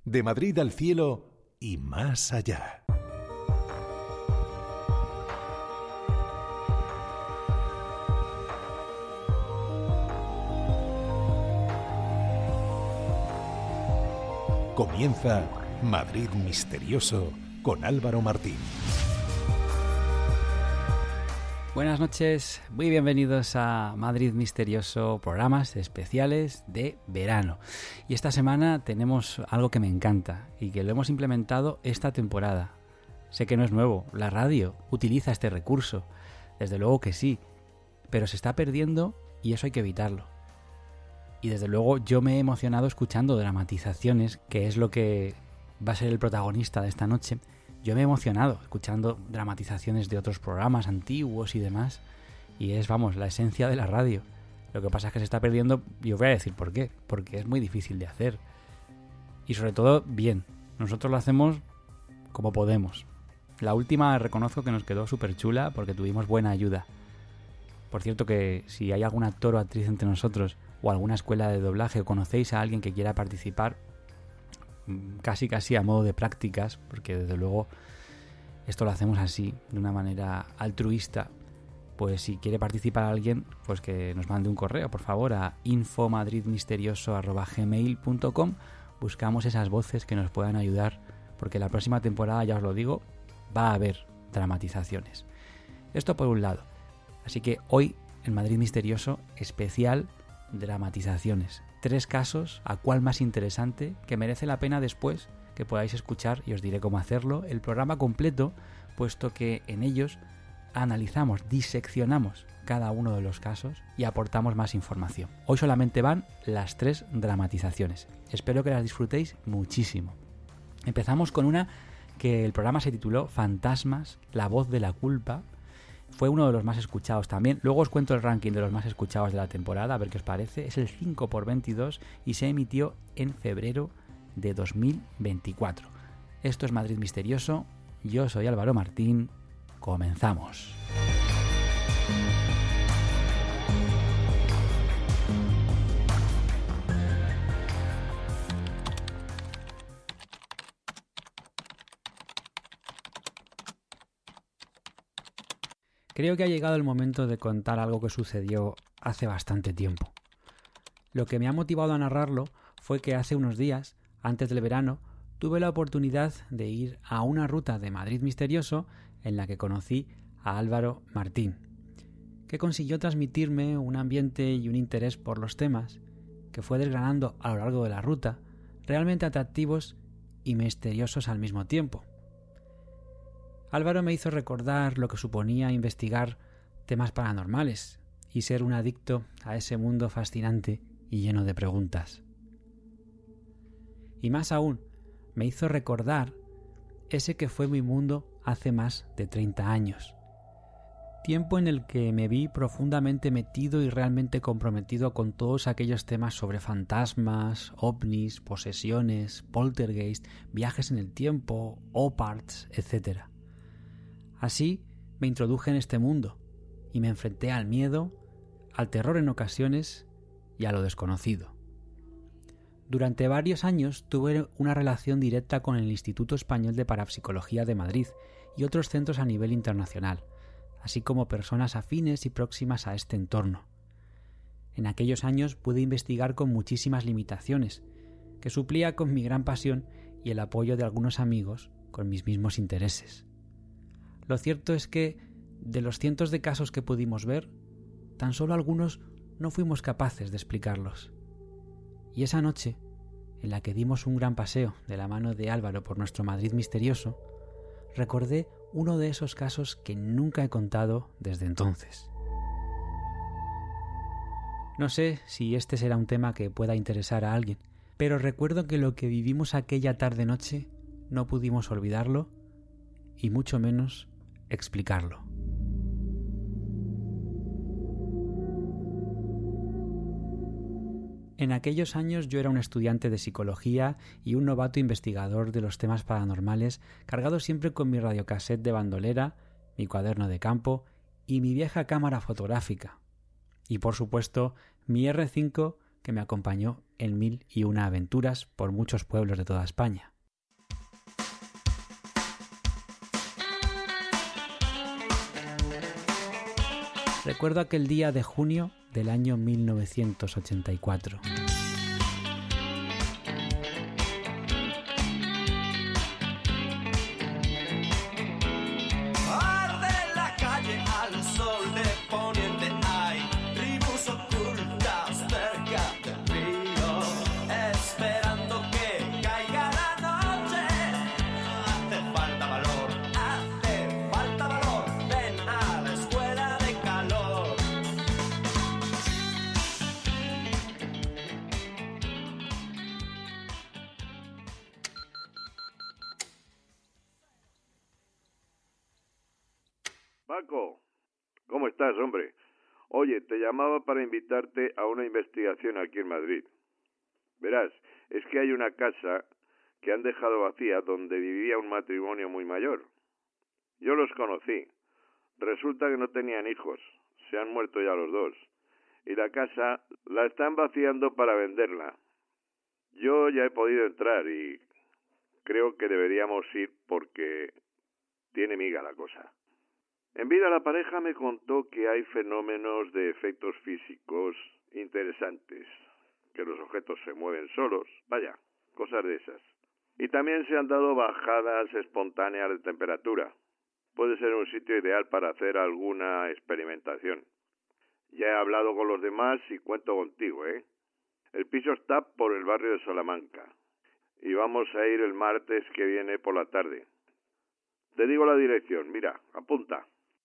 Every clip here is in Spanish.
De Madrid al cielo y más allá. Comienza Madrid Misterioso con Álvaro Martín. Buenas noches, muy bienvenidos a Madrid Misterioso, programas especiales de verano. Y esta semana tenemos algo que me encanta y que lo hemos implementado esta temporada. Sé que no es nuevo, la radio utiliza este recurso, desde luego que sí, pero se está perdiendo y eso hay que evitarlo. Y desde luego yo me he emocionado escuchando dramatizaciones, que es lo que va a ser el protagonista de esta noche. Yo me he emocionado escuchando dramatizaciones de otros programas antiguos y demás, y es, la esencia de la radio. Lo que pasa es que se está perdiendo, y os voy a decir por qué, porque es muy difícil de hacer. Y sobre todo, bien, nosotros lo hacemos como podemos. La última reconozco que nos quedó súper chula porque tuvimos buena ayuda. Por cierto que si hay algún actor o actriz entre nosotros, o alguna escuela de doblaje, o conocéis a alguien que quiera participar, casi a modo de prácticas, porque desde luego esto lo hacemos así, de una manera altruista, pues si quiere participar alguien, pues que nos mande un correo, por favor, a infomadridmisterioso@gmail.com. Buscamos esas voces que nos puedan ayudar, porque la próxima temporada, ya os lo digo, va a haber dramatizaciones. Esto por un lado. Así que hoy, en Madrid Misterioso, especial dramatizaciones. 3 casos, a cuál más interesante, que merece la pena después que podáis escuchar, y os diré cómo hacerlo, el programa completo, puesto que en ellos analizamos, diseccionamos cada uno de los casos y aportamos más información. Hoy solamente van las 3 dramatizaciones. Espero que las disfrutéis muchísimo. Empezamos con una que el programa se tituló Fantasmas, la voz de la culpa. Fue uno de los más escuchados también. Luego os cuento el ranking de los más escuchados de la temporada, a ver qué os parece. Es el 5x22 y se emitió en febrero de 2024. Esto es Madrid Misterioso. Yo soy Álvaro Martín. Comenzamos. Creo que ha llegado el momento de contar algo que sucedió hace bastante tiempo. Lo que me ha motivado a narrarlo fue que hace unos días, antes del verano, tuve la oportunidad de ir a una ruta de Madrid Misterioso en la que conocí a Álvaro Martín, que consiguió transmitirme un ambiente y un interés por los temas que fue desgranando a lo largo de la ruta, realmente atractivos y misteriosos al mismo tiempo. Álvaro me hizo recordar lo que suponía investigar temas paranormales y ser un adicto a ese mundo fascinante y lleno de preguntas. Y más aún, me hizo recordar ese que fue mi mundo hace más de 30 años. Tiempo en el que me vi profundamente metido y realmente comprometido con todos aquellos temas sobre fantasmas, ovnis, posesiones, poltergeist, viajes en el tiempo, OPARTs, etc. Así me introduje en este mundo y me enfrenté al miedo, al terror en ocasiones y a lo desconocido. Durante varios años tuve una relación directa con el Instituto Español de Parapsicología de Madrid y otros centros a nivel internacional, así como personas afines y próximas a este entorno. En aquellos años pude investigar con muchísimas limitaciones, que suplía con mi gran pasión y el apoyo de algunos amigos con mis mismos intereses. Lo cierto es que, de los cientos de casos que pudimos ver, tan solo algunos no fuimos capaces de explicarlos. Y esa noche, en la que dimos un gran paseo de la mano de Álvaro por nuestro Madrid Misterioso, recordé uno de esos casos que nunca he contado desde entonces. No sé si este será un tema que pueda interesar a alguien, pero recuerdo que lo que vivimos aquella tarde-noche no pudimos olvidarlo y mucho menos explicarlo. En aquellos años yo era un estudiante de psicología y un novato investigador de los temas paranormales, cargado siempre con mi radiocassette de bandolera, mi cuaderno de campo y mi vieja cámara fotográfica. Y por supuesto, mi R5 que me acompañó en 1001 aventuras por muchos pueblos de toda España. Recuerdo aquel día de junio del año 1984. Paco, ¿cómo estás, hombre? Oye, te llamaba para invitarte a una investigación aquí en Madrid. Verás, es que hay una casa que han dejado vacía donde vivía un matrimonio muy mayor. Yo los conocí. Resulta que no tenían hijos, se han muerto ya los dos. Y la casa la están vaciando para venderla. Yo ya he podido entrar y creo que deberíamos ir porque tiene miga la cosa. En vida la pareja me contó que hay fenómenos de efectos físicos interesantes, que los objetos se mueven solos, vaya, cosas de esas. Y también se han dado bajadas espontáneas de temperatura. Puede ser un sitio ideal para hacer alguna experimentación. Ya he hablado con los demás y cuento contigo, ¿eh? El piso está por el barrio de Salamanca y vamos a ir el martes que viene por la tarde. Te digo la dirección, mira, apunta.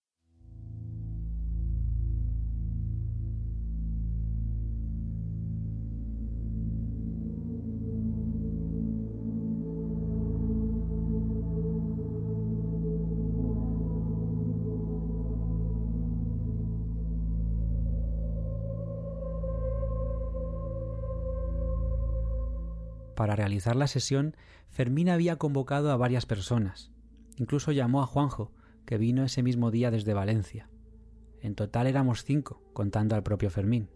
Para realizar la sesión, Fermín había convocado a varias personas. Incluso llamó a Juanjo, que vino ese mismo día desde Valencia. En total éramos 5, contando al propio Fermín.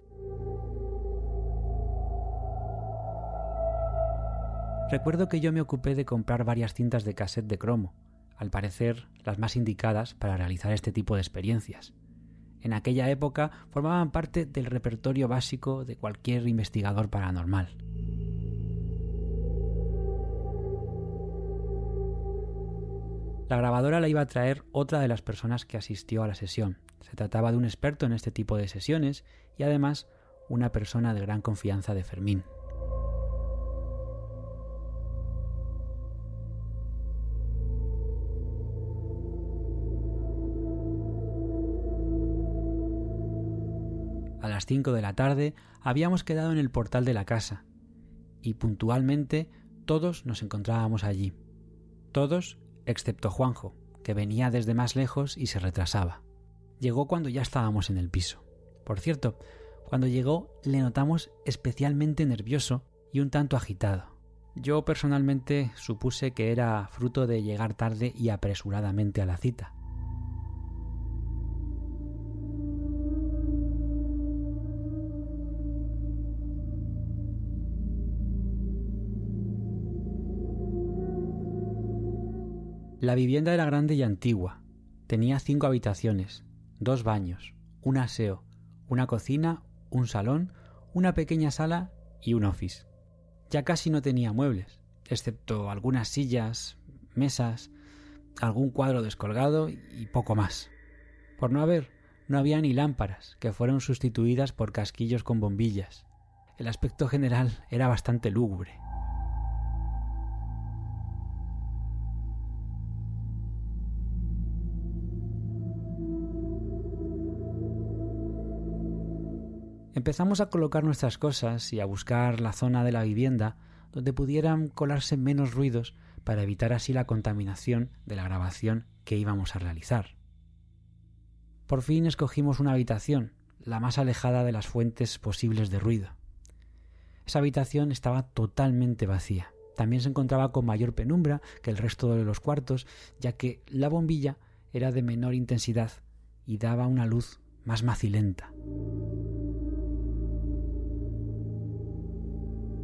Recuerdo que yo me ocupé de comprar varias cintas de cassette de cromo, al parecer las más indicadas para realizar este tipo de experiencias. En aquella época formaban parte del repertorio básico de cualquier investigador paranormal. La grabadora la iba a traer otra de las personas que asistió a la sesión. Se trataba de un experto en este tipo de sesiones y además una persona de gran confianza de Fermín. A las 5 de la tarde habíamos quedado en el portal de la casa y puntualmente todos nos encontrábamos allí. Todos excepto Juanjo, que venía desde más lejos y se retrasaba. Llegó cuando ya estábamos en el piso. Por cierto, cuando llegó le notamos especialmente nervioso y un tanto agitado. Yo personalmente supuse que era fruto de llegar tarde y apresuradamente a la cita. La vivienda era grande y antigua. Tenía 5 habitaciones, 2 baños, un aseo, una cocina, un salón, una pequeña sala y un office. Ya casi no tenía muebles, excepto algunas sillas, mesas, algún cuadro descolgado y poco más. Por no haber, no había ni lámparas, que fueron sustituidas por casquillos con bombillas. El aspecto general era bastante lúgubre. Empezamos a colocar nuestras cosas y a buscar la zona de la vivienda donde pudieran colarse menos ruidos para evitar así la contaminación de la grabación que íbamos a realizar. Por fin escogimos una habitación, la más alejada de las fuentes posibles de ruido. Esa habitación estaba totalmente vacía. También se encontraba con mayor penumbra que el resto de los cuartos, ya que la bombilla era de menor intensidad y daba una luz más macilenta.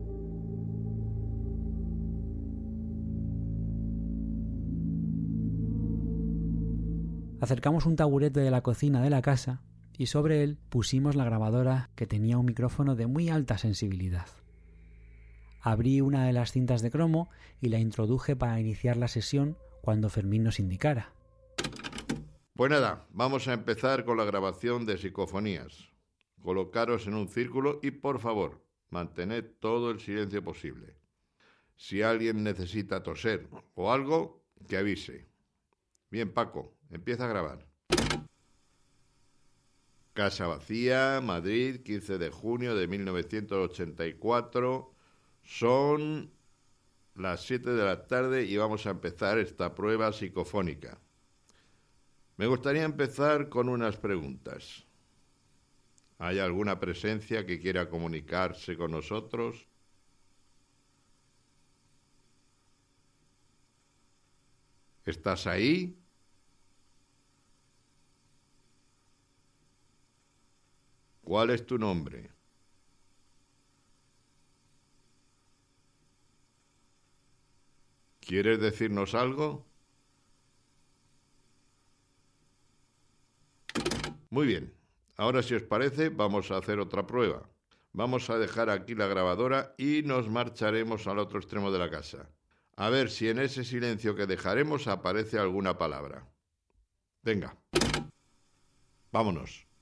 Acercamos un taburete de la cocina de la casa y sobre él pusimos la grabadora, que tenía un micrófono de muy alta sensibilidad. Abrí una de las cintas de cromo y la introduje para iniciar la sesión cuando Fermín nos indicara. Pues nada, vamos a empezar con la grabación de psicofonías. Colocaros en un círculo y, por favor, mantened todo el silencio posible. Si alguien necesita toser o algo, que avise. Bien, Paco, empieza a grabar. Casa vacía, Madrid, 15 de junio de 1984. Son las 7 de la tarde y vamos a empezar esta prueba psicofónica. Me gustaría empezar con unas preguntas. ¿Hay alguna presencia que quiera comunicarse con nosotros? ¿Estás ahí? ¿Cuál es tu nombre? ¿Quieres decirnos algo? Muy bien. Ahora, si os parece, vamos a hacer otra prueba. Vamos a dejar aquí la grabadora y nos marcharemos al otro extremo de la casa. A ver si en ese silencio que dejaremos aparece alguna palabra. Venga. Vámonos.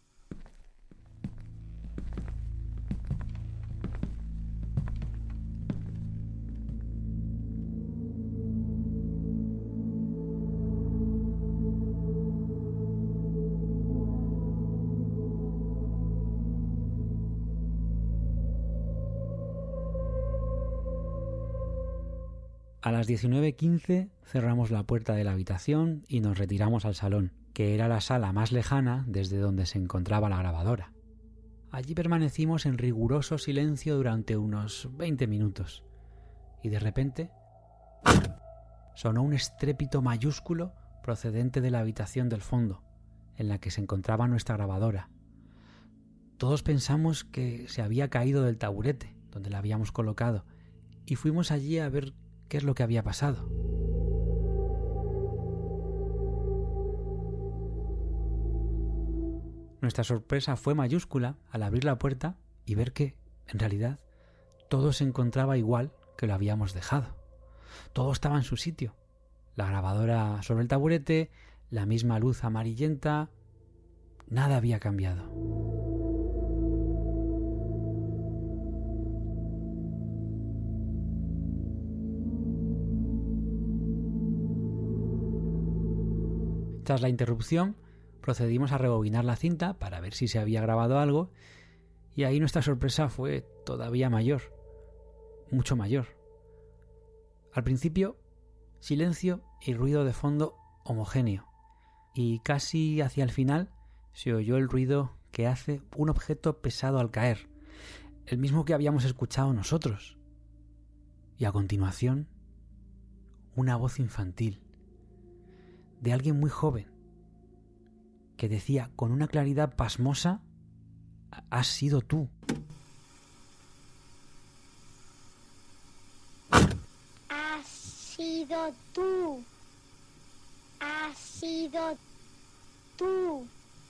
A las 19:15 cerramos la puerta de la habitación y nos retiramos al salón, que era la sala más lejana desde donde se encontraba la grabadora. Allí permanecimos en riguroso silencio durante unos 20 minutos y de repente sonó un estrépito mayúsculo procedente de la habitación del fondo, en la que se encontraba nuestra grabadora. Todos pensamos que se había caído del taburete donde la habíamos colocado y fuimos allí a ver qué es lo que había pasado. Nuestra sorpresa fue mayúscula al abrir la puerta y ver que, en realidad, todo se encontraba igual que lo habíamos dejado. Todo estaba en su sitio. La grabadora sobre el taburete, la misma luz amarillenta. Nada había cambiado. Tras la interrupción, procedimos a rebobinar la cinta para ver si se había grabado algo, y ahí nuestra sorpresa fue todavía mayor, mucho mayor. Al principio, silencio y ruido de fondo homogéneo, y casi hacia el final se oyó el ruido que hace un objeto pesado al caer, el mismo que habíamos escuchado nosotros. Y a continuación, una voz infantil, de alguien muy joven, que decía con una claridad pasmosa: «Has sido tú». Has sido tú. Has sido tú.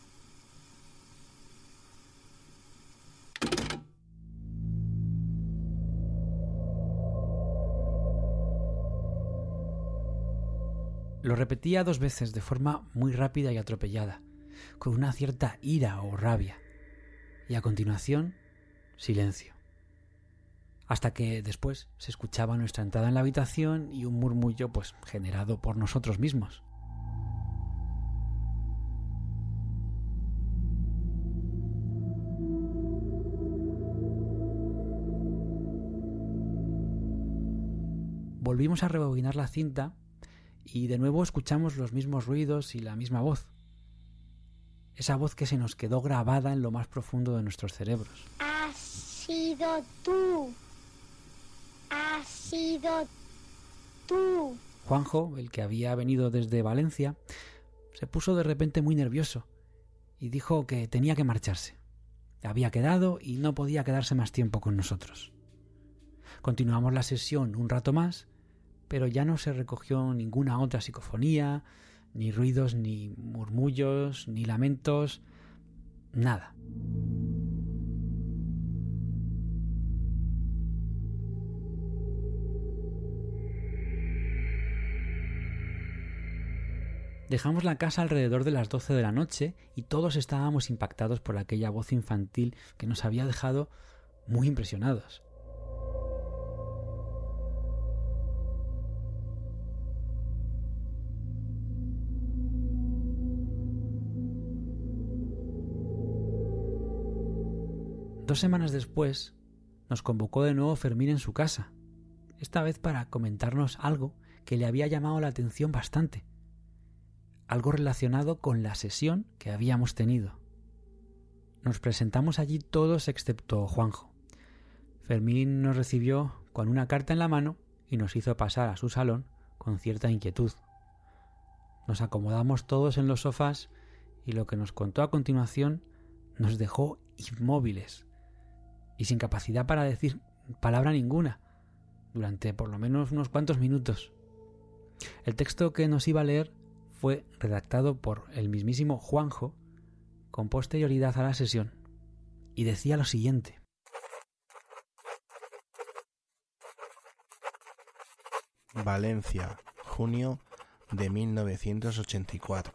Lo repetía 2 veces de forma muy rápida y atropellada, con una cierta ira o rabia. Y a continuación, silencio. Hasta que después se escuchaba nuestra entrada en la habitación y un murmullo generado por nosotros mismos. Volvimos a rebobinar la cinta y de nuevo escuchamos los mismos ruidos y la misma voz. Esa voz que se nos quedó grabada en lo más profundo de nuestros cerebros. Has sido tú. Has sido tú. Juanjo, el que había venido desde Valencia, se puso de repente muy nervioso y dijo que tenía que marcharse. Había quedado y no podía quedarse más tiempo con nosotros. Continuamos la sesión un rato más, pero ya no se recogió ninguna otra psicofonía, Ni ruidos, ni murmullos, ni lamentos, nada. Dejamos la casa alrededor de las 12 de la noche y todos estábamos impactados por aquella voz infantil que nos había dejado muy impresionados. Dos semanas después, nos convocó de nuevo Fermín en su casa, esta vez para comentarnos algo que le había llamado la atención bastante. Algo relacionado con la sesión que habíamos tenido. Nos presentamos allí todos excepto Juanjo. Fermín nos recibió con una carta en la mano y nos hizo pasar a su salón con cierta inquietud. Nos acomodamos todos en los sofás y lo que nos contó a continuación nos dejó inmóviles y sin capacidad para decir palabra ninguna durante por lo menos unos cuantos minutos. El texto que nos iba a leer fue redactado por el mismísimo Juanjo con posterioridad a la sesión y decía lo siguiente. Valencia, junio de 1984.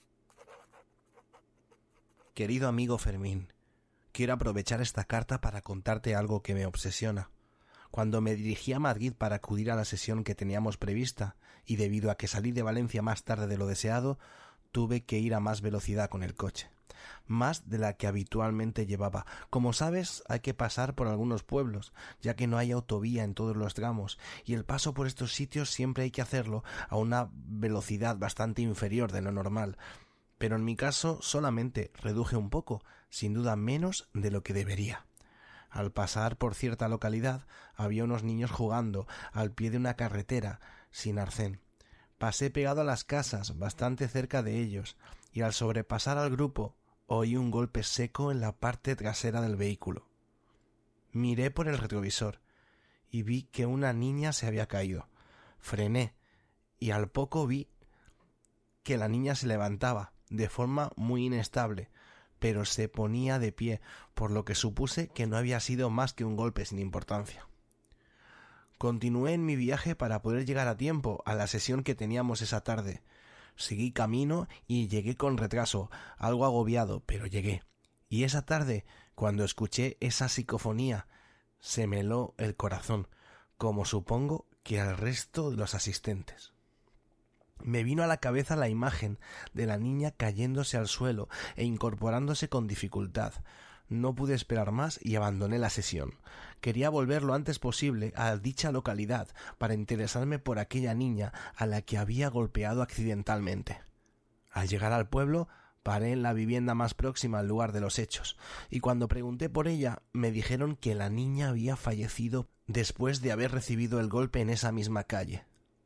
Querido amigo Fermín, quiero aprovechar esta carta para contarte algo que me obsesiona. Cuando me dirigí a Madrid para acudir a la sesión que teníamos prevista, y debido a que salí de Valencia más tarde de lo deseado, tuve que ir a más velocidad con el coche, más de la que habitualmente llevaba. Como sabes, hay que pasar por algunos pueblos, ya que no hay autovía en todos los tramos, y el paso por estos sitios siempre hay que hacerlo a una velocidad bastante inferior de lo normal. Pero en mi caso solamente reduje un poco, sin duda menos de lo que debería. Al pasar por cierta localidad había unos niños jugando al pie de una carretera sin arcén. Pasé pegado a las casas, bastante cerca de ellos, y al sobrepasar al grupo oí un golpe seco en la parte trasera del vehículo. Miré por el retrovisor y vi que una niña se había caído. Frené y al poco vi que la niña se levantaba de forma muy inestable, pero se ponía de pie, por lo que supuse que no había sido más que un golpe sin importancia. Continué en mi viaje para poder llegar a tiempo a la sesión que teníamos esa tarde. Seguí camino y llegué con retraso, algo agobiado, pero llegué. Y esa tarde, cuando escuché esa psicofonía, se me heló el corazón, como supongo que al resto de los asistentes. Me vino a la cabeza la imagen de la niña cayéndose al suelo e incorporándose con dificultad. No pude esperar más y abandoné la sesión. Quería volver lo antes posible a dicha localidad para interesarme por aquella niña a la que había golpeado accidentalmente. Al llegar al pueblo, paré en la vivienda más próxima al lugar de los hechos, y cuando pregunté por ella, me dijeron que la niña había fallecido después de haber recibido el golpe en esa misma calle.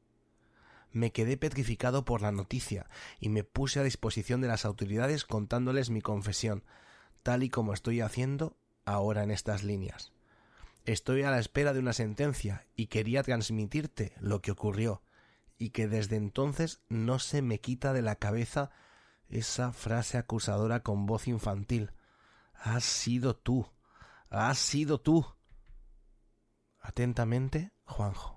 Me quedé petrificado por la noticia y me puse a disposición de las autoridades contándoles mi confesión, tal y como estoy haciendo ahora en estas líneas. Estoy a la espera de una sentencia y quería transmitirte lo que ocurrió y que desde entonces no se me quita de la cabeza esa frase acusadora con voz infantil. Has sido tú. Has sido tú. Atentamente, Juanjo.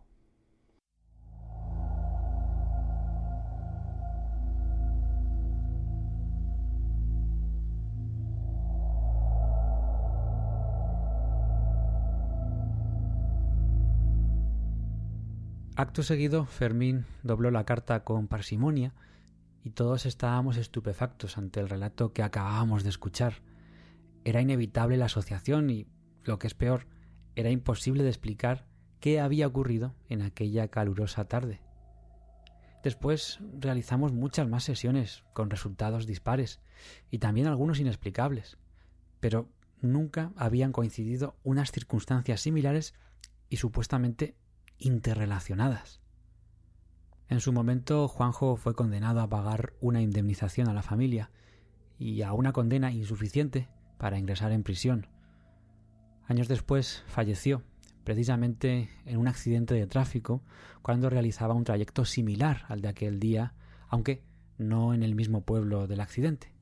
Acto seguido, Fermín dobló la carta con parsimonia y todos estábamos estupefactos ante el relato que acabábamos de escuchar. Era inevitable la asociación y, lo que es peor, era imposible de explicar qué había ocurrido en aquella calurosa tarde. Después realizamos muchas más sesiones con resultados dispares y también algunos inexplicables, pero nunca habían coincidido unas circunstancias similares y supuestamente interrelacionadas. En su momento, Juanjo fue condenado a pagar una indemnización a la familia y a una condena insuficiente para ingresar en prisión. Años después falleció, precisamente en un accidente de tráfico cuando realizaba un trayecto similar al de aquel día, aunque no en el mismo pueblo del accidente.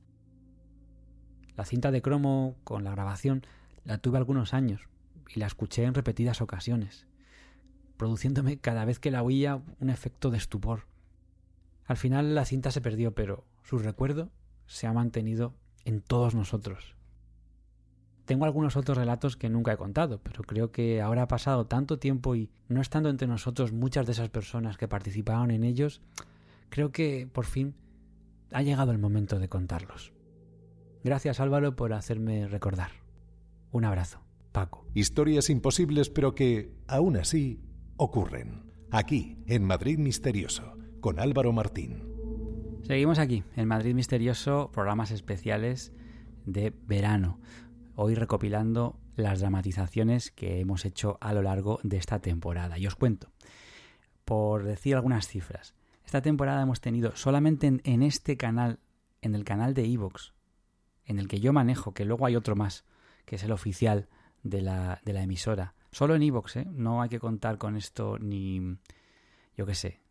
La cinta de cromo con la grabación la tuve algunos años y la escuché en repetidas ocasiones, produciéndome cada vez que la oía un efecto de estupor. Al final la cinta se perdió, pero su recuerdo se ha mantenido en todos nosotros. Tengo algunos otros relatos que nunca he contado, pero creo que ahora ha pasado tanto tiempo y no estando entre nosotros muchas de esas personas que participaron en ellos, creo que por fin ha llegado el momento de contarlos. Gracias, Álvaro, por hacerme recordar. Un abrazo, Paco. Historias imposibles, pero que, aún así, ocurren. Aquí, en Madrid Misterioso, con Álvaro Martín. Seguimos aquí, en Madrid Misterioso, programas especiales de verano. Hoy recopilando las dramatizaciones que hemos hecho a lo largo de esta temporada. Y os cuento, por decir algunas cifras. Esta temporada hemos tenido solamente en este canal, en el canal de iVoox, en el que yo manejo, que luego hay otro más, que es el oficial de la emisora. Solo en iVoox, no hay que contar con esto ni, yo qué sé,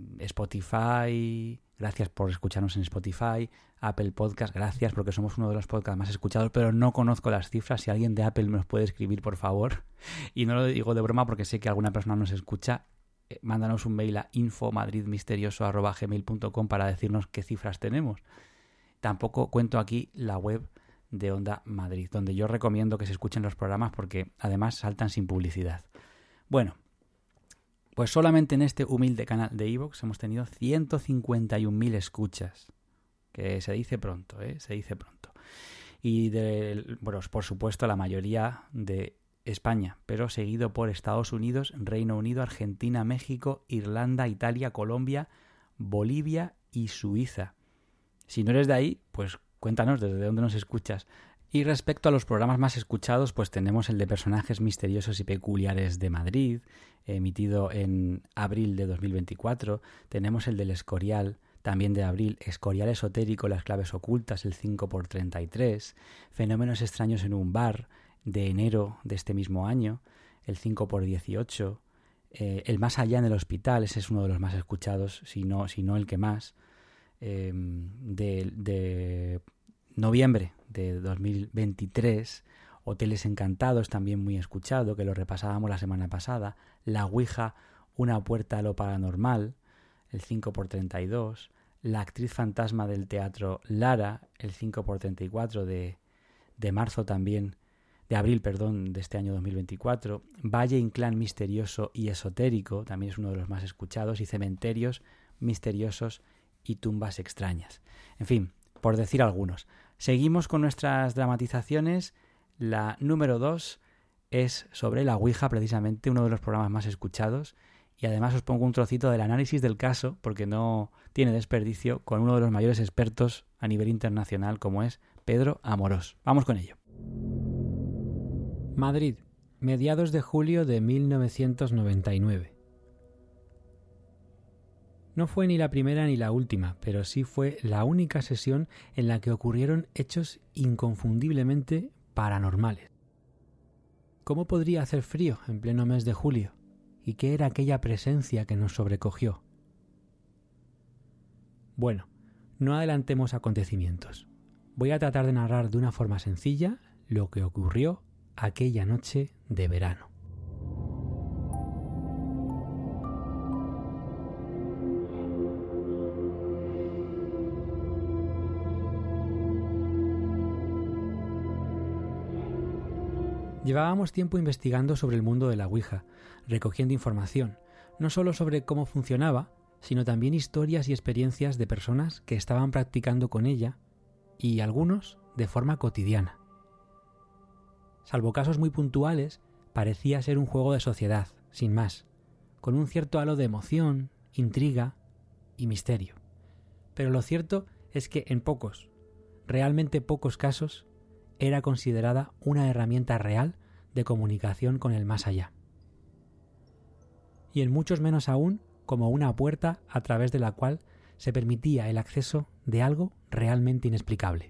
Spotify, gracias por escucharnos en Spotify, Apple Podcast, gracias porque somos uno de los podcasts más escuchados, pero no conozco las cifras. Si alguien de Apple me los puede escribir, por favor, y no lo digo de broma porque sé que alguna persona nos escucha, mándanos un mail a info.madridmisterioso@gmail.com para decirnos qué cifras tenemos. Tampoco cuento aquí la web de Onda Madrid, donde yo recomiendo que se escuchen los programas porque además saltan sin publicidad. Bueno, pues solamente en este humilde canal de iVoox hemos tenido 151.000 escuchas, que se dice pronto, se dice pronto. Y bueno, por supuesto la mayoría de España, pero seguido por Estados Unidos, Reino Unido, Argentina, México, Irlanda, Italia, Colombia, Bolivia y Suiza. Si no eres de ahí, pues cuéntanos desde dónde nos escuchas. Y respecto a los programas más escuchados, pues tenemos el de Personajes Misteriosos y Peculiares de Madrid, emitido en abril de 2024. Tenemos el del Escorial, también de abril, Escorial Esotérico, las claves ocultas, el 5x33. Fenómenos extraños en un bar, de enero de este mismo año, el 5x18. El Más allá en el hospital, ese es uno de los más escuchados, si no el que más. De noviembre de 2023, Hoteles Encantados, también muy escuchado, que lo repasábamos la semana pasada, La Ouija, una puerta a lo paranormal, el 5x32, La actriz fantasma del teatro Lara, el 5x34 de marzo también, de abril, perdón, de este año 2024, Valle Inclán misterioso y esotérico, también es uno de los más escuchados, y Cementerios misteriosos y tumbas extrañas. En fin, por decir algunos. Seguimos con nuestras dramatizaciones. La número 2 es sobre La Ouija, precisamente uno de los programas más escuchados. Y además os pongo un trocito del análisis del caso, porque no tiene desperdicio, con uno de los mayores expertos a nivel internacional, como es Pedro Amorós. Vamos con ello. Madrid, mediados de julio de 1999. No fue ni la primera ni la última, pero sí fue la única sesión en la que ocurrieron hechos inconfundiblemente paranormales. ¿Cómo podría hacer frío en pleno mes de julio? ¿Y qué era aquella presencia que nos sobrecogió? Bueno, no adelantemos acontecimientos. Voy a tratar de narrar de una forma sencilla lo que ocurrió aquella noche de verano. Llevábamos tiempo investigando sobre el mundo de la Ouija, recogiendo información, no solo sobre cómo funcionaba, sino también historias y experiencias de personas que estaban practicando con ella, y algunos de forma cotidiana. Salvo casos muy puntuales, parecía ser un juego de sociedad, sin más, con un cierto halo de emoción, intriga y misterio. Pero lo cierto es que en pocos, realmente pocos casos, era considerada una herramienta real de comunicación con el más allá. Y en muchos menos aún como una puerta a través de la cual se permitía el acceso de algo realmente inexplicable.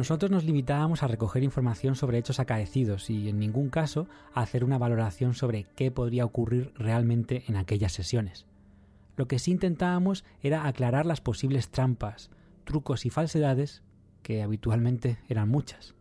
Nosotros nos limitábamos a recoger información sobre hechos acaecidos y en ningún caso a hacer una valoración sobre qué podría ocurrir realmente en aquellas sesiones. Lo que sí intentábamos era aclarar las posibles trampas, trucos y falsedades, que habitualmente eran muchas.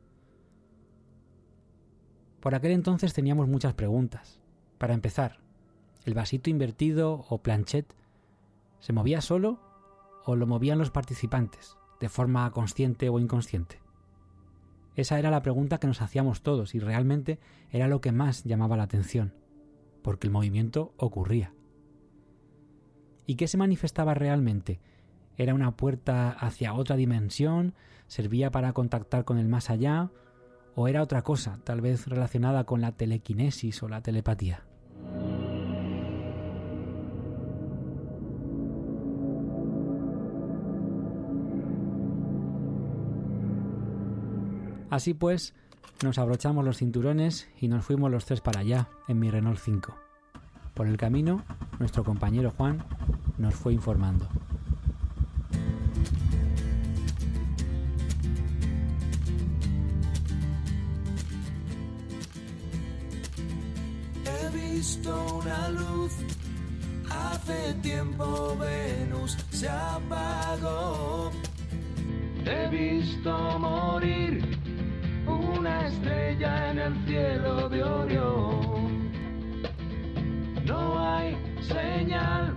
Por aquel entonces teníamos muchas preguntas. Para empezar, ¿el vasito invertido o planchet se movía solo o lo movían los participantes, de forma consciente o inconsciente? Esa era la pregunta que nos hacíamos todos y realmente era lo que más llamaba la atención, porque el movimiento ocurría. ¿Y qué se manifestaba realmente? ¿Era una puerta hacia otra dimensión? ¿Servía para contactar con el más allá? ¿O era otra cosa, tal vez relacionada con la telequinesis o la telepatía? Así pues, nos abrochamos los cinturones y nos fuimos los tres para allá, en mi Renault 5. Por el camino, nuestro compañero Juan nos fue informando. He visto una luz, hace tiempo Venus se apagó. He visto morir una estrella en el cielo de Orión. No hay señal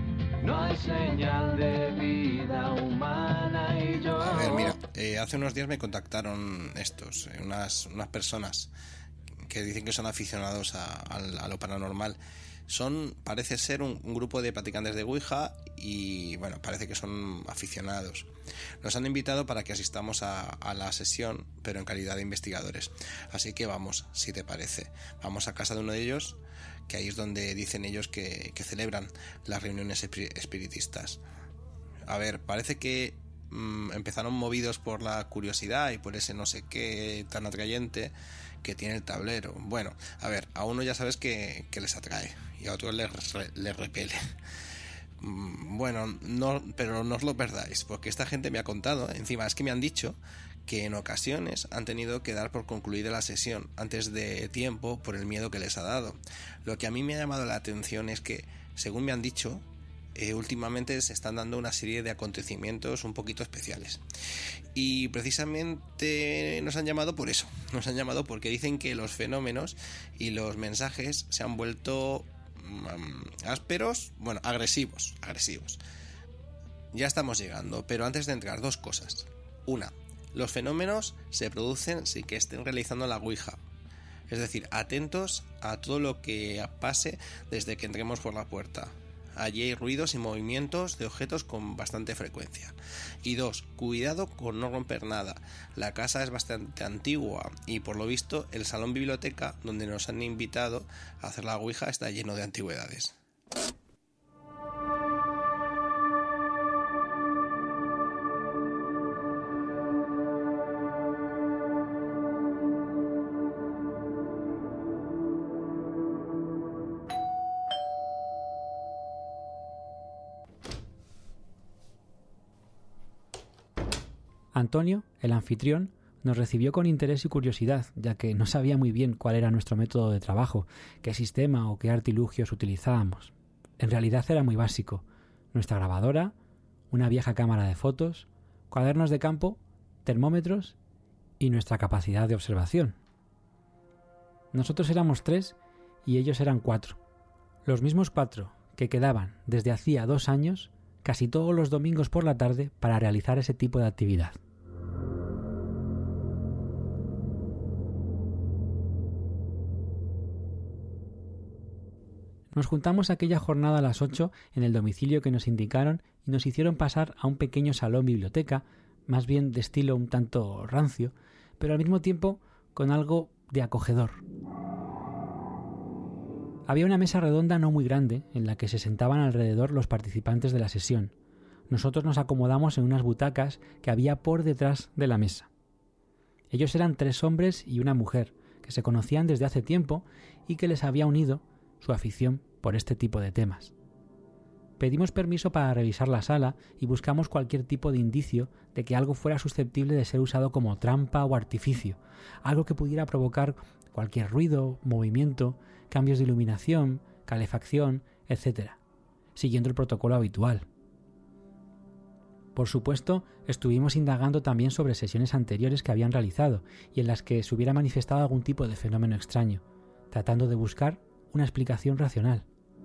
de vida humana y yo... A ver, mira, hace unos días me contactaron unas personas que dicen que son aficionados a lo paranormal. Parece ser un grupo de practicantes de Ouija y, bueno, parece que son aficionados. Nos han invitado para que asistamos a la sesión, pero en calidad de investigadores. Así que vamos, si te parece. Vamos a casa de uno de ellos, que ahí es donde dicen ellos que celebran las reuniones espiritistas. A ver, parece que empezaron movidos por la curiosidad y por ese no sé qué tan atrayente que tiene el tablero. Bueno, a ver, a uno ya sabes que les atrae y a otros les repele. Bueno, no, pero no os lo perdáis, porque esta gente me ha contado, encima es que me han dicho que en ocasiones han tenido que dar por concluida la sesión antes de tiempo por el miedo que les ha dado. Lo que a mí me ha llamado la atención es que, según me han dicho, últimamente se están dando una serie de acontecimientos un poquito especiales. Y precisamente nos han llamado por eso. Nos han llamado porque dicen que los fenómenos y los mensajes se han vuelto ásperos, bueno, agresivos. Ya estamos llegando, pero antes de entrar, dos cosas. Una, los fenómenos se producen sin que estén realizando la Ouija. Es decir, atentos a todo lo que pase desde que entremos por la puerta. Allí hay ruidos y movimientos de objetos con bastante frecuencia. Y dos, cuidado con no romper nada. La casa es bastante antigua y por lo visto el salón biblioteca donde nos han invitado a hacer la Ouija está lleno de antigüedades. Antonio, el anfitrión, nos recibió con interés y curiosidad, ya que no sabía muy bien cuál era nuestro método de trabajo, qué sistema o qué artilugios utilizábamos. En realidad era muy básico. Nuestra grabadora, una vieja cámara de fotos, cuadernos de campo, termómetros y nuestra capacidad de observación. Nosotros éramos 3 y ellos eran 4. Los mismos 4 que quedaban desde hacía 2 años casi todos los domingos por la tarde para realizar ese tipo de actividad. Nos juntamos aquella jornada a las 8 en el domicilio que nos indicaron y nos hicieron pasar a un pequeño salón biblioteca, más bien de estilo un tanto rancio, pero al mismo tiempo con algo de acogedor. Había una mesa redonda no muy grande en la que se sentaban alrededor los participantes de la sesión. Nosotros nos acomodamos en unas butacas que había por detrás de la mesa. Ellos eran 3 hombres y una mujer, que se conocían desde hace tiempo y que les había unido su afición por este tipo de temas. Pedimos permiso para revisar la sala y buscamos cualquier tipo de indicio de que algo fuera susceptible de ser usado como trampa o artificio, algo que pudiera provocar cualquier ruido, movimiento, cambios de iluminación, calefacción, etc., siguiendo el protocolo habitual. Por supuesto, estuvimos indagando también sobre sesiones anteriores que habían realizado y en las que se hubiera manifestado algún tipo de fenómeno extraño, tratando de buscar una explicación racional.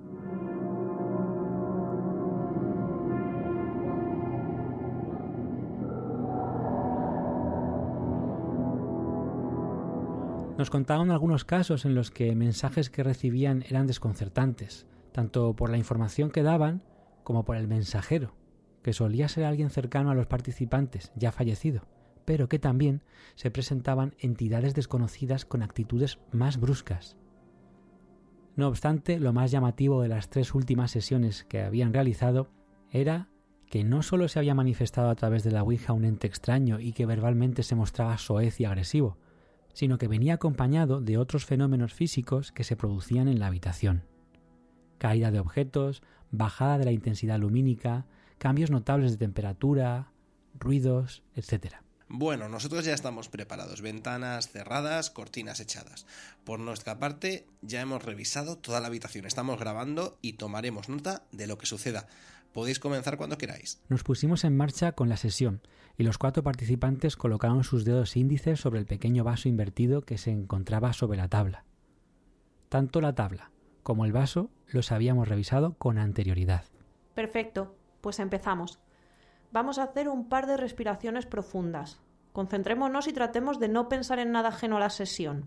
Nos contaban algunos casos en los que mensajes que recibían eran desconcertantes, tanto por la información que daban como por el mensajero, que solía ser alguien cercano a los participantes, ya fallecido, pero que también se presentaban entidades desconocidas con actitudes más bruscas. No obstante, lo más llamativo de las 3 últimas sesiones que habían realizado era que no solo se había manifestado a través de la Ouija un ente extraño y que verbalmente se mostraba soez y agresivo, sino que venía acompañado de otros fenómenos físicos que se producían en la habitación. Caída de objetos, bajada de la intensidad lumínica, cambios notables de temperatura, ruidos, etc. Bueno, nosotros ya estamos preparados, ventanas cerradas, cortinas echadas. Por nuestra parte, ya hemos revisado toda la habitación, estamos grabando y tomaremos nota de lo que suceda. Podéis comenzar cuando queráis. Nos pusimos en marcha con la sesión y los 4 participantes colocaron sus dedos índices sobre el pequeño vaso invertido que se encontraba sobre la tabla. Tanto la tabla como el vaso los habíamos revisado con anterioridad. Perfecto, pues empezamos. Vamos a hacer un par de respiraciones profundas. Concentrémonos y tratemos de no pensar en nada ajeno a la sesión.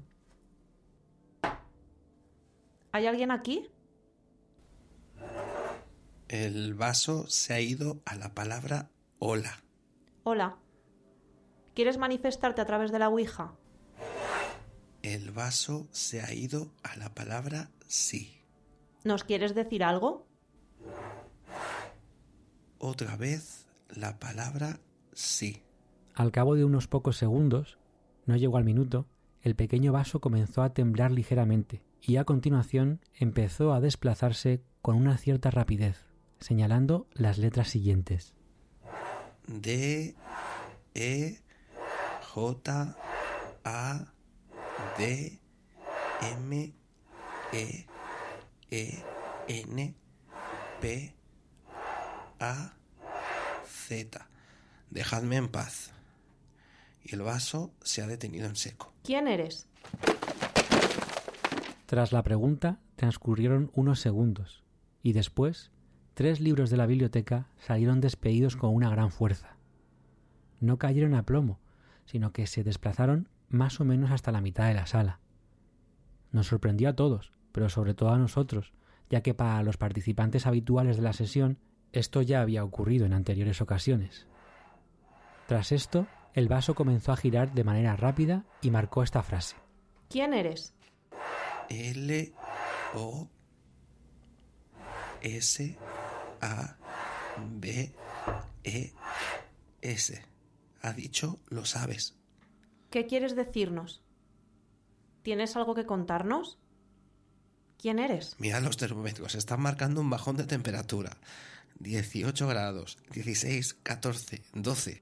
¿Hay alguien aquí? El vaso se ha ido a la palabra hola. Hola. ¿Quieres manifestarte a través de la Ouija? El vaso se ha ido a la palabra sí. ¿Nos quieres decir algo? Otra vez la palabra sí. Al cabo de unos pocos segundos, no llegó al minuto, el pequeño vaso comenzó a temblar ligeramente y a continuación empezó a desplazarse con una cierta rapidez, señalando las letras siguientes. D, E, J, A, D, M, E, N, P, A, Z. Dejadme en paz. Y el vaso se ha detenido en seco. ¿Quién eres? Tras la pregunta, transcurrieron unos segundos, y después 3 libros de la biblioteca salieron despedidos con una gran fuerza. No cayeron a plomo, sino que se desplazaron más o menos hasta la mitad de la sala. Nos sorprendió a todos, pero sobre todo a nosotros, ya que para los participantes habituales de la sesión esto ya había ocurrido en anteriores ocasiones. Tras esto, el vaso comenzó a girar de manera rápida y marcó esta frase. ¿Quién eres? L, O, S, A, B, E, S. Ha dicho, lo sabes. ¿Qué quieres decirnos? ¿Tienes algo que contarnos? ¿Quién eres? Mira los termómetros, están marcando un bajón de temperatura. 18 grados, 16, 14, 12.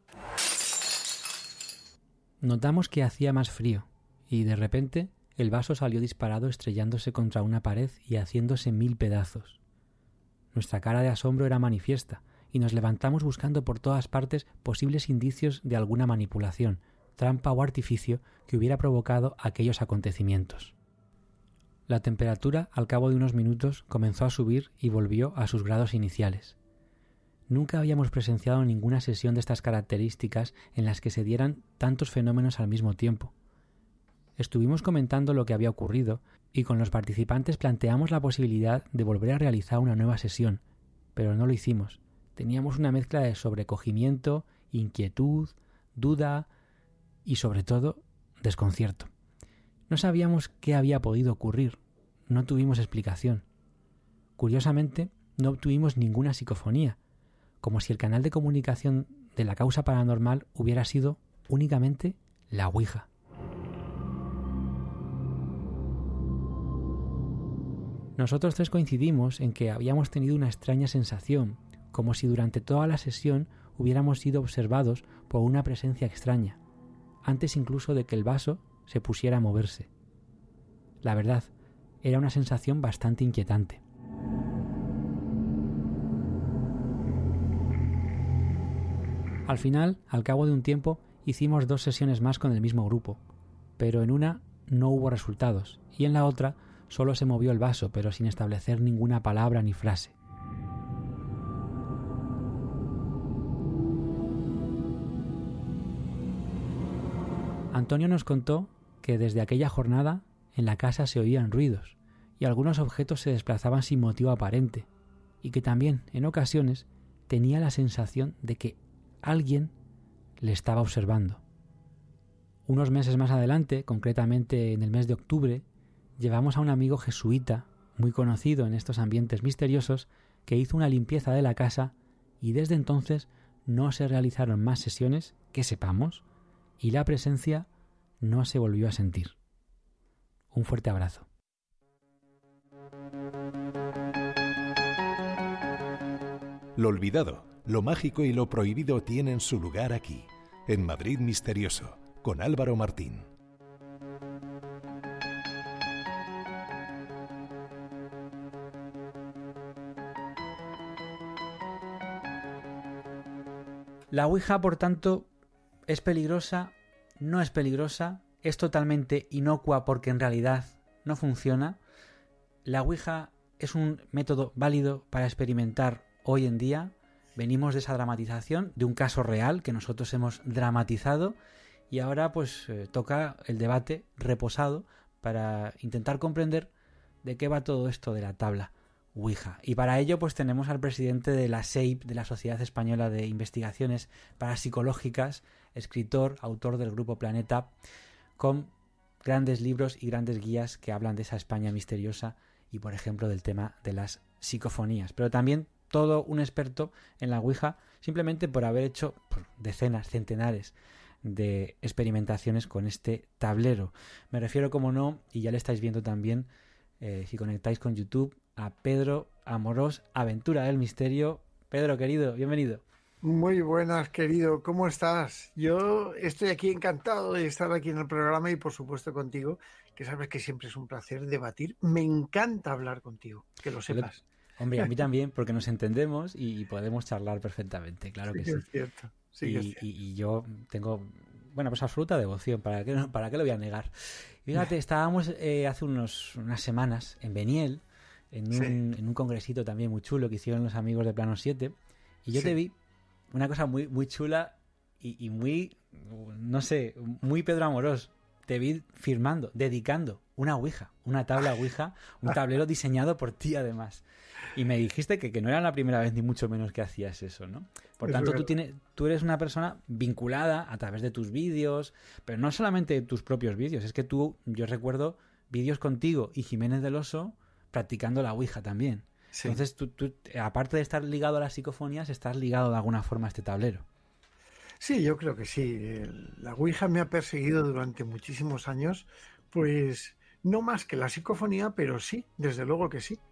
Notamos que hacía más frío y de repente el vaso salió disparado estrellándose contra una pared y haciéndose 1000 pedazos. Nuestra cara de asombro era manifiesta y nos levantamos buscando por todas partes posibles indicios de alguna manipulación, trampa o artificio que hubiera provocado aquellos acontecimientos. La temperatura al cabo de unos minutos comenzó a subir y volvió a sus grados iniciales. Nunca habíamos presenciado ninguna sesión de estas características en las que se dieran tantos fenómenos al mismo tiempo. Estuvimos comentando lo que había ocurrido y con los participantes planteamos la posibilidad de volver a realizar una nueva sesión, pero no lo hicimos. Teníamos una mezcla de sobrecogimiento, inquietud, duda y, sobre todo, desconcierto. No sabíamos qué había podido ocurrir, no tuvimos explicación. Curiosamente, no obtuvimos ninguna psicofonía, como si el canal de comunicación de la causa paranormal hubiera sido únicamente la Ouija. Nosotros tres coincidimos en que habíamos tenido una extraña sensación, como si durante toda la sesión hubiéramos sido observados por una presencia extraña, antes incluso de que el vaso se pusiera a moverse. La verdad, era una sensación bastante inquietante. Al final, al cabo de un tiempo, hicimos 2 sesiones más con el mismo grupo, pero en una no hubo resultados y en la otra solo se movió el vaso, pero sin establecer ninguna palabra ni frase. Antonio nos contó que desde aquella jornada en la casa se oían ruidos y algunos objetos se desplazaban sin motivo aparente, y que también, en ocasiones, tenía la sensación de que alguien le estaba observando. Unos meses más adelante, concretamente en el mes de octubre, llevamos a un amigo jesuita, muy conocido en estos ambientes misteriosos, que hizo una limpieza de la casa y desde entonces no se realizaron más sesiones, que sepamos, y la presencia no se volvió a sentir. Un fuerte abrazo. Lo olvidado, lo mágico y lo prohibido tienen su lugar aquí, en Madrid Misterioso, con Álvaro Martín. La Ouija, por tanto, ¿es peligrosa? ¿No es peligrosa? ¿Es totalmente inocua porque en realidad no funciona? ¿La Ouija es un método válido para experimentar hoy en día? Venimos de esa dramatización, de un caso real que nosotros hemos dramatizado, y ahora pues toca el debate reposado para intentar comprender de qué va todo esto de la tabla Ouija. Y para ello pues tenemos al presidente de la SEIP, de la Sociedad Española de Investigaciones Parapsicológicas, escritor, autor del Grupo Planeta, con grandes libros y grandes guías que hablan de esa España misteriosa y, por ejemplo, del tema de las psicofonías. Pero también todo un experto en la Ouija, simplemente por haber hecho decenas, centenares de experimentaciones con este tablero. Me refiero, como no, y ya le estáis viendo también, si conectáis con YouTube, a Pedro Amorós, Aventura del Misterio. Pedro, querido, bienvenido. Muy buenas, querido. ¿Cómo estás? Yo estoy aquí encantado de estar aquí en el programa y, por supuesto, contigo, que sabes que siempre es un placer debatir. Me encanta hablar contigo, que lo sepas. Hombre, a mí también, porque nos entendemos y podemos charlar perfectamente, claro que sí. Es cierto. Sí, es cierto. Y yo tengo, bueno, pues absoluta devoción, ¿para qué lo voy a negar? Fíjate, estábamos hace unas semanas en Beniel, en un congresito también muy chulo que hicieron los amigos de Plano 7, y yo te vi una cosa muy, muy chula y muy, no sé, muy Pedro Amorós. Te vi firmando, dedicando una Ouija, una tabla Ouija, un tablero diseñado por ti además. Y me dijiste que no era la primera vez ni mucho menos que hacías eso, ¿no? Por tanto, tú eres una persona vinculada a través de tus vídeos, pero no solamente de tus propios vídeos, es que yo recuerdo vídeos contigo y Jiménez del Oso practicando la Ouija también. Sí. Entonces, tú, aparte de estar ligado a las psicofonías, estás ligado de alguna forma a este tablero. Sí, yo creo que sí. La Ouija me ha perseguido durante muchísimos años, pues no más que la psicofonía, pero sí, desde luego que sí.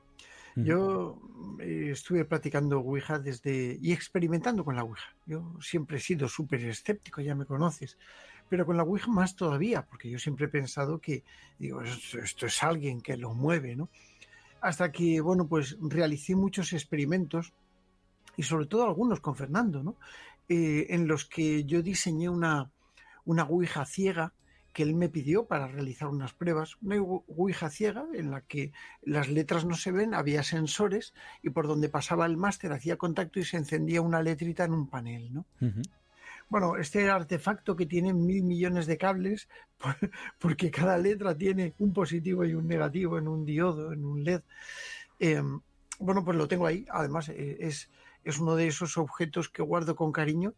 Yo estuve practicando Ouija y experimentando con la Ouija. Yo siempre he sido súper escéptico, ya me conoces, pero con la Ouija más todavía, porque yo siempre he pensado que, esto es alguien que lo mueve, ¿no? Hasta que, bueno, pues realicé muchos experimentos, y sobre todo algunos con Fernando, ¿no? En los que yo diseñé una Ouija ciega que él me pidió para realizar unas pruebas, una Ouija ciega en la que las letras no se ven, había sensores y por donde pasaba el máster hacía contacto y se encendía una letrita en un panel, ¿no? Bueno, este artefacto que tiene 1.000 millones de cables, porque cada letra tiene un positivo y un negativo en un diodo, en un LED, bueno, pues lo tengo ahí. Además, es uno de esos objetos que guardo con cariño,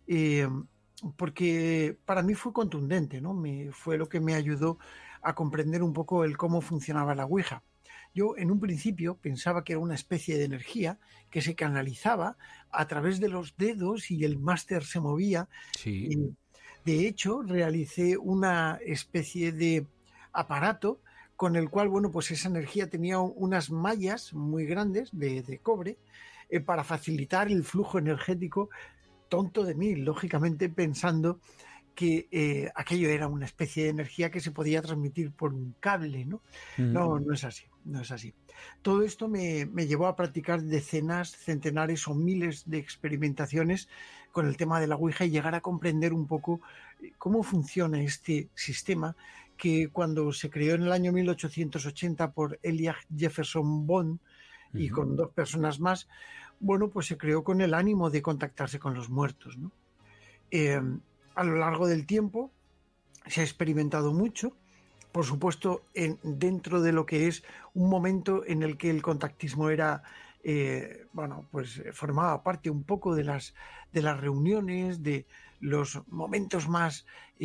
porque para mí fue contundente, ¿no? Fue lo que me ayudó a comprender un poco el cómo funcionaba la Ouija. Yo en un principio pensaba que era una especie de energía que se canalizaba a través de los dedos y el máster se movía. Sí. Y de hecho, realicé una especie de aparato con el cual, bueno, pues esa energía tenía unas mallas muy grandes de cobre para facilitar el flujo energético. Tonto de mí, lógicamente, pensando que aquello era una especie de energía que se podía transmitir por un cable, ¿no? No, no es así, no es así. Todo esto me llevó a practicar decenas, centenares o miles de experimentaciones con el tema de la Ouija y llegar a comprender un poco cómo funciona este sistema que cuando se creó en el año 1880 por Elias Jefferson Bond y con 2 personas más, bueno, pues se creó con el ánimo de contactarse con los muertos, ¿no? A lo largo del tiempo se ha experimentado mucho, por supuesto, dentro de lo que es un momento en el que el contactismo era, bueno, pues formaba parte un poco de las reuniones, de los momentos más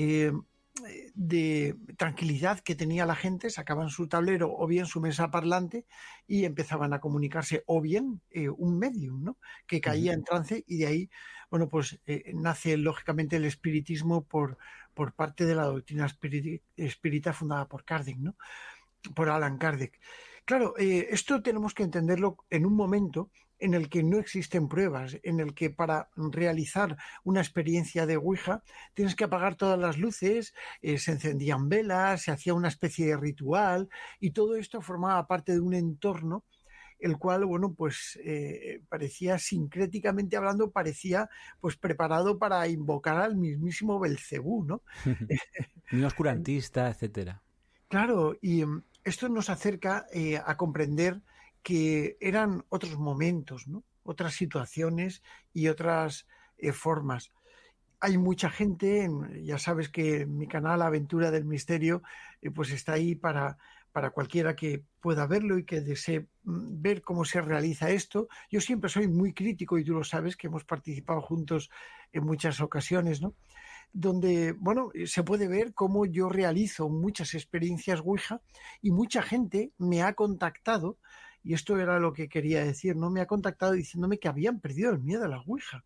de tranquilidad que tenía la gente. Sacaban su tablero o bien su mesa parlante y empezaban a comunicarse, o bien un medium, ¿no?, que caía en trance, y de ahí, bueno, pues nace lógicamente el espiritismo por parte de la doctrina espírita fundada por Kardec, ¿no?, por Allan Kardec. Claro, esto tenemos que entenderlo en un momento en el que no existen pruebas, en el que para realizar una experiencia de Ouija tienes que apagar todas las luces, se encendían velas, se hacía una especie de ritual, y todo esto formaba parte de un entorno el cual, bueno, pues parecía, sincréticamente hablando, parecía pues preparado para invocar al mismísimo Belcebú, ¿no? Muy oscurantista, etcétera. Claro, y esto nos acerca a comprender que eran otros momentos, ¿no?, otras situaciones y otras formas. Hay mucha gente, ya sabes que mi canal Aventura del Misterio pues está ahí para cualquiera que pueda verlo y que desee ver cómo se realiza esto. Yo siempre soy muy crítico, y tú lo sabes, que hemos participado juntos en muchas ocasiones, ¿no?, donde, bueno, se puede ver cómo yo realizo muchas experiencias Ouija y mucha gente me ha contactado, y esto era lo que quería decir, ¿no?, me ha contactado diciéndome que habían perdido el miedo a la Ouija.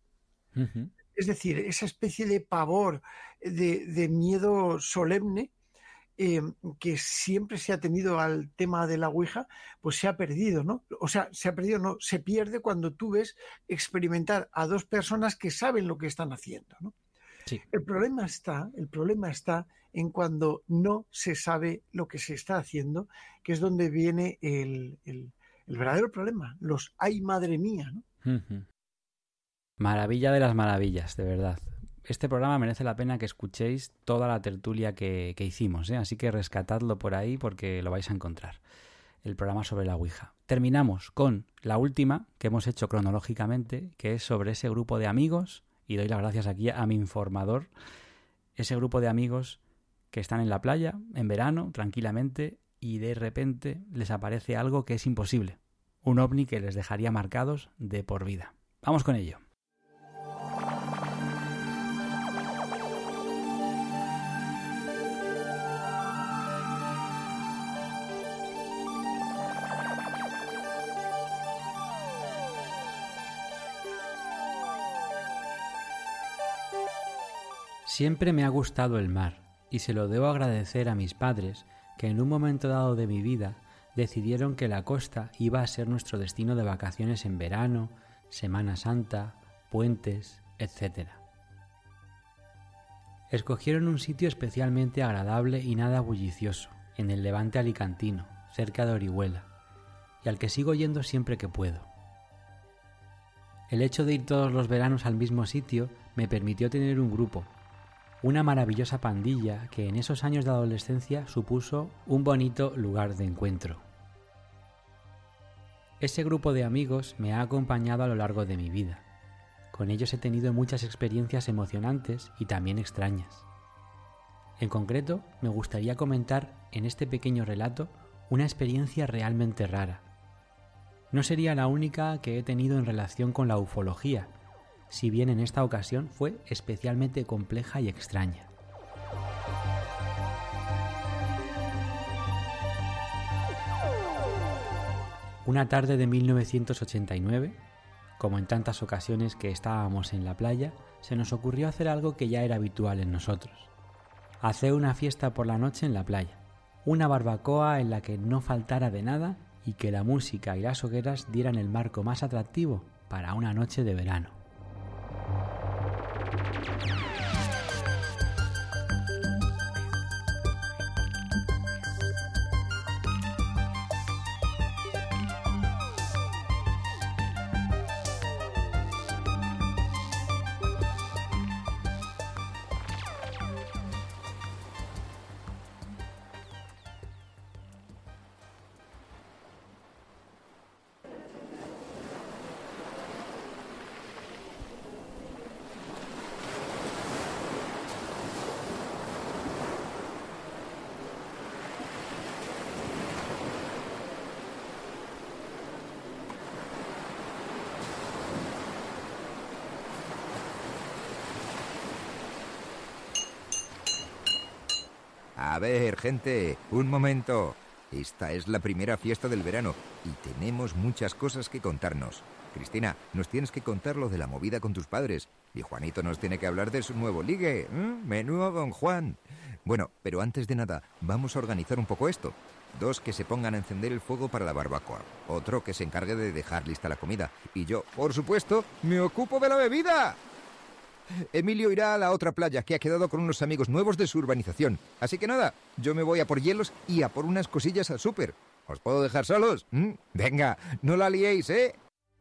Es decir, esa especie de pavor, de miedo solemne que siempre se ha tenido al tema de la Ouija, pues se ha perdido, ¿no? O sea, se ha perdido, no, se pierde cuando tú ves experimentar a 2 personas que saben lo que están haciendo, ¿no? Sí. El problema está en cuando no se sabe lo que se está haciendo, que es donde viene el verdadero problema, los ¡ay, madre mía!, ¿no? Maravilla de las maravillas, de verdad. Este programa merece la pena que escuchéis toda la tertulia que hicimos, ¿eh? Así que rescatadlo por ahí porque lo vais a encontrar. El programa sobre la Ouija. Terminamos con la última que hemos hecho cronológicamente, que es sobre ese grupo de amigos, y doy las gracias aquí a mi informador, ese grupo de amigos que están en la playa, en verano, tranquilamente, y de repente les aparece algo que es imposible. Un ovni que les dejaría marcados de por vida. Vamos con ello. Siempre me ha gustado el mar, y se lo debo agradecer a mis padres, que en un momento dado de mi vida decidieron que la costa iba a ser nuestro destino de vacaciones en verano, Semana Santa, puentes, etc. Escogieron un sitio especialmente agradable y nada bullicioso, en el levante alicantino, cerca de Orihuela, y al que sigo yendo siempre que puedo. El hecho de ir todos los veranos al mismo sitio me permitió tener un grupo, una maravillosa pandilla que en esos años de adolescencia supuso un bonito lugar de encuentro. Ese grupo de amigos me ha acompañado a lo largo de mi vida. Con ellos he tenido muchas experiencias emocionantes y también extrañas. En concreto, me gustaría comentar en este pequeño relato una experiencia realmente rara. No sería la única que he tenido en relación con la ufología, si bien en esta ocasión fue especialmente compleja y extraña. Una tarde de 1989, como en tantas ocasiones que estábamos en la playa, se nos ocurrió hacer algo que ya era habitual en nosotros: hacer una fiesta por la noche en la playa, Una barbacoa en la que no faltara de nada y que la música y las hogueras dieran el marco más atractivo para una noche de verano. A ver, gente, un momento. Esta es la primera fiesta del verano y tenemos muchas cosas que contarnos. Cristina, nos tienes que contar lo de la movida con tus padres. Y Juanito nos tiene que hablar de su nuevo ligue. Menudo don Juan. Bueno, pero antes de nada, vamos a organizar un poco esto. 2 que se pongan a encender el fuego para la barbacoa. Otro que se encargue de dejar lista la comida. Y yo, por supuesto, me ocupo de la bebida. Emilio irá a la otra playa, que ha quedado con unos amigos nuevos de su urbanización. Así que nada, yo me voy a por hielos y a por unas cosillas al súper. ¿Os puedo dejar solos? Venga, no la liéis, ¿eh?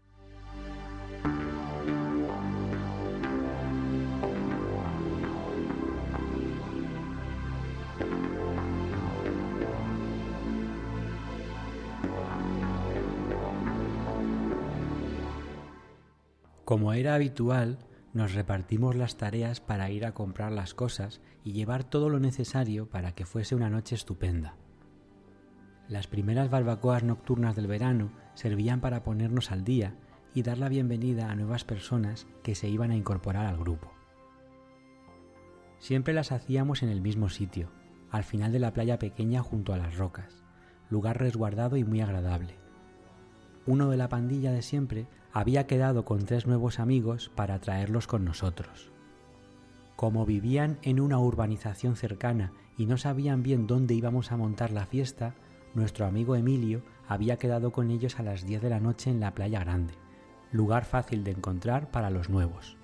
Como era habitual, nos repartimos las tareas para ir a comprar las cosas y llevar todo lo necesario para que fuese una noche estupenda. Las primeras barbacoas nocturnas del verano servían para ponernos al día y dar la bienvenida a nuevas personas que se iban a incorporar al grupo. Siempre las hacíamos en el mismo sitio, al final de la playa pequeña junto a las rocas, lugar resguardado y muy agradable. Uno de la pandilla de siempre había quedado con 3 nuevos amigos para traerlos con nosotros. Como vivían en una urbanización cercana y no sabían bien dónde íbamos a montar la fiesta, nuestro amigo Emilio había quedado con ellos a las 10 de la noche en la Playa Grande, lugar fácil de encontrar para los nuevos.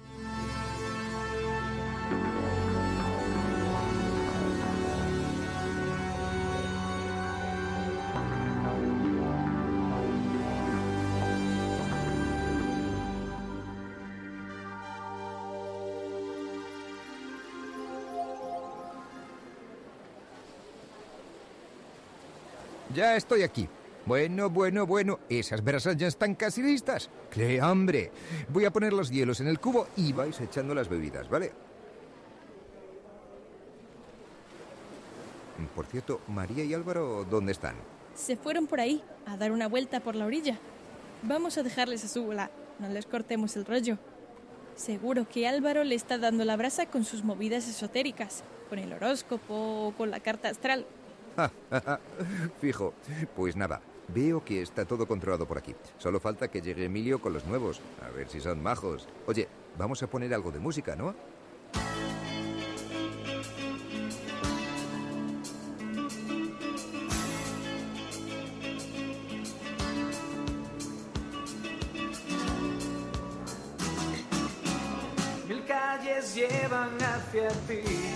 Ya estoy aquí. Bueno, esas brasas ya están casi listas. ¡Qué hambre! Voy a poner los hielos en el cubo y vais echando las bebidas, ¿vale? Por cierto, María y Álvaro, ¿dónde están? Se fueron por ahí, a dar una vuelta por la orilla. Vamos a dejarles a su bola, no les cortemos el rollo. Seguro que Álvaro le está dando la brasa con sus movidas esotéricas, con el horóscopo o con la carta astral. Fijo. Pues nada, veo que está todo controlado por aquí. Solo falta que llegue Emilio con los nuevos. A ver si son majos. Oye, vamos a poner algo de música, ¿no? Mil calles llevan hacia ti.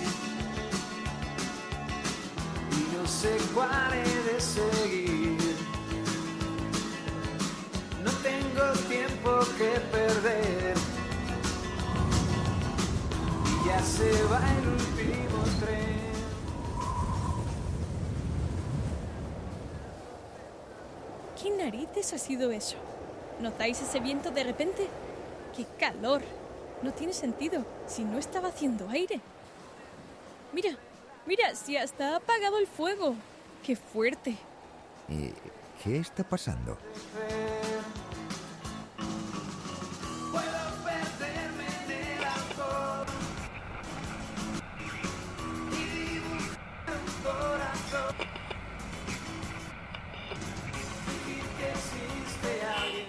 No sé cuál he de seguir. No tengo tiempo que perder. Y ya se va el último tren. ¿Qué narices ha sido eso? ¿Notáis ese viento de repente? ¡Qué calor! No tiene sentido, si no estaba haciendo aire. Mira, si hasta ha apagado el fuego. ¡Qué fuerte! ¿Qué está pasando? Puedo perderme en el alcohol y dibujar un corazón. Fingir que existe alguien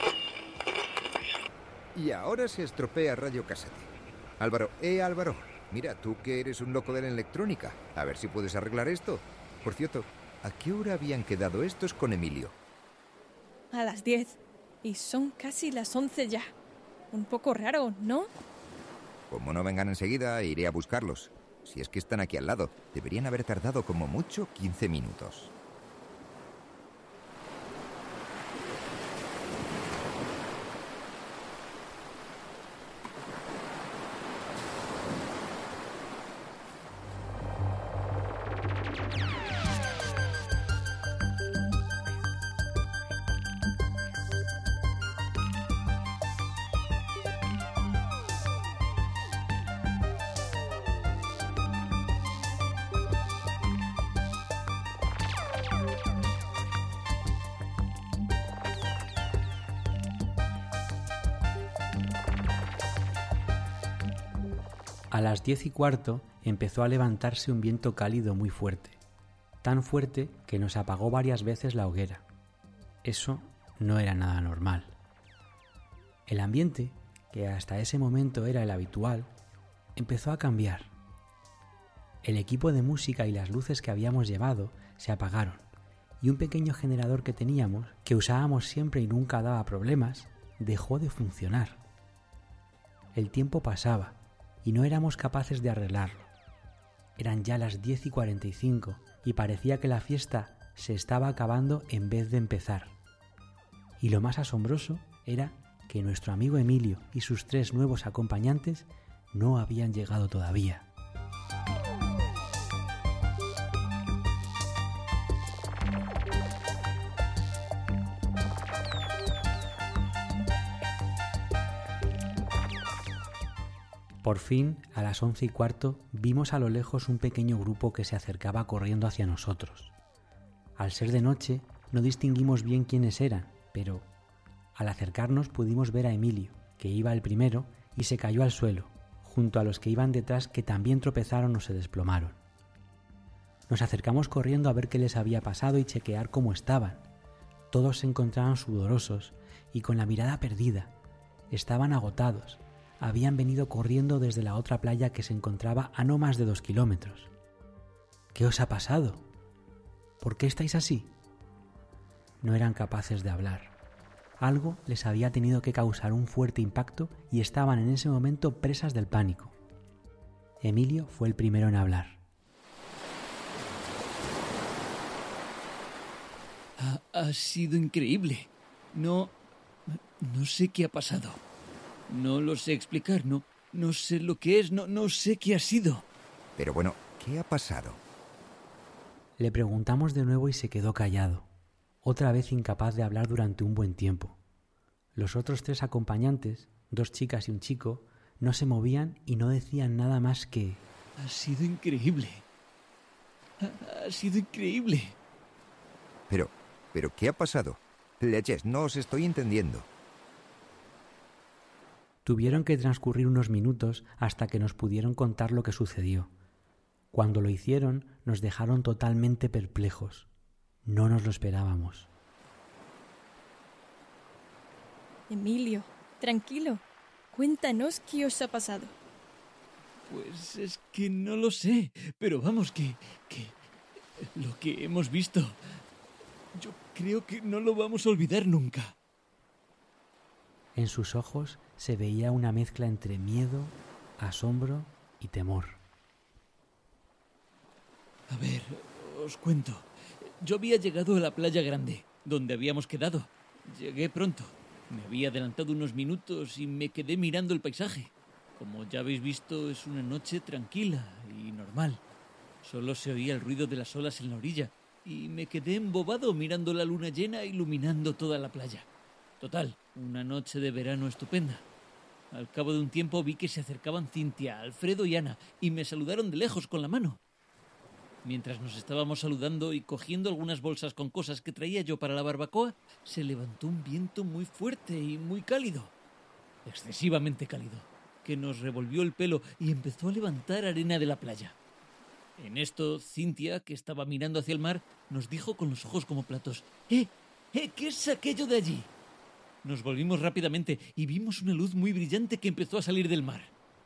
más. Y ahora se estropea Radio Casete. Álvaro, Mira, tú que eres un loco de la electrónica, a ver si puedes arreglar esto. Por cierto, ¿a qué hora habían quedado estos con Emilio? A las 10. Y son casi las 11 ya. Un poco raro, ¿no? Como no vengan enseguida, iré a buscarlos. Si es que están aquí al lado, deberían haber tardado como mucho 15 minutos. A las 10:15 empezó a levantarse un viento cálido muy fuerte, tan fuerte que nos apagó varias veces la hoguera. Eso no era nada normal. El ambiente, que hasta ese momento era el habitual, empezó a cambiar. El equipo de música y las luces que habíamos llevado se apagaron, y un pequeño generador que teníamos, que usábamos siempre y nunca daba problemas, dejó de funcionar. El tiempo pasaba, y no éramos capaces de arreglarlo. Eran ya las 10:45 y parecía que la fiesta se estaba acabando en vez de empezar. Y lo más asombroso era que nuestro amigo Emilio y sus 3 nuevos acompañantes no habían llegado todavía. Por fin, a las 11:15, vimos a lo lejos un pequeño grupo que se acercaba corriendo hacia nosotros. Al ser de noche, no distinguimos bien quiénes eran, pero al acercarnos pudimos ver a Emilio, que iba el primero y se cayó al suelo, junto a los que iban detrás que también tropezaron o se desplomaron. Nos acercamos corriendo a ver qué les había pasado y chequear cómo estaban. Todos se encontraban sudorosos y con la mirada perdida. Estaban agotados. Habían venido corriendo desde la otra playa que se encontraba a no más de 2 kilómetros. ¿Qué os ha pasado? ¿Por qué estáis así? No eran capaces de hablar. Algo les había tenido que causar un fuerte impacto y estaban en ese momento presas del pánico. Emilio fue el primero en hablar. Ha sido increíble. No sé qué ha pasado. No lo sé explicar, no sé lo que es, no sé qué ha sido. Pero bueno, ¿qué ha pasado? Le preguntamos de nuevo y se quedó callado, otra vez incapaz de hablar durante un buen tiempo. Los otros 3 acompañantes, 2 chicas y un chico, no se movían y no decían nada más que... Ha sido increíble. Ha sido increíble. ¿Pero qué ha pasado? Leches, no os estoy entendiendo. Tuvieron que transcurrir unos minutos hasta que nos pudieron contar lo que sucedió. Cuando lo hicieron, nos dejaron totalmente perplejos. No nos lo esperábamos. Emilio, tranquilo. Cuéntanos qué os ha pasado. Pues es que no lo sé, pero vamos, que lo que hemos visto, yo creo que no lo vamos a olvidar nunca. En sus ojos se veía una mezcla entre miedo, asombro y temor. A ver, os cuento. Yo había llegado a la playa grande, donde habíamos quedado. Llegué pronto. Me había adelantado unos minutos y me quedé mirando el paisaje. Como ya habéis visto, es una noche tranquila y normal. Solo se oía el ruido de las olas en la orilla y me quedé embobado mirando la luna llena iluminando toda la playa. Total, una noche de verano estupenda. Al cabo de un tiempo vi que se acercaban Cintia, Alfredo y Ana y me saludaron de lejos con la mano. Mientras nos estábamos saludando y cogiendo algunas bolsas con cosas que traía yo para la barbacoa, se levantó un viento muy fuerte y muy cálido, excesivamente cálido, que nos revolvió el pelo y empezó a levantar arena de la playa. En esto, Cintia, que estaba mirando hacia el mar, nos dijo con los ojos como platos: ¿Qué es aquello de allí? Nos volvimos rápidamente y vimos una luz muy brillante que empezó a salir del mar.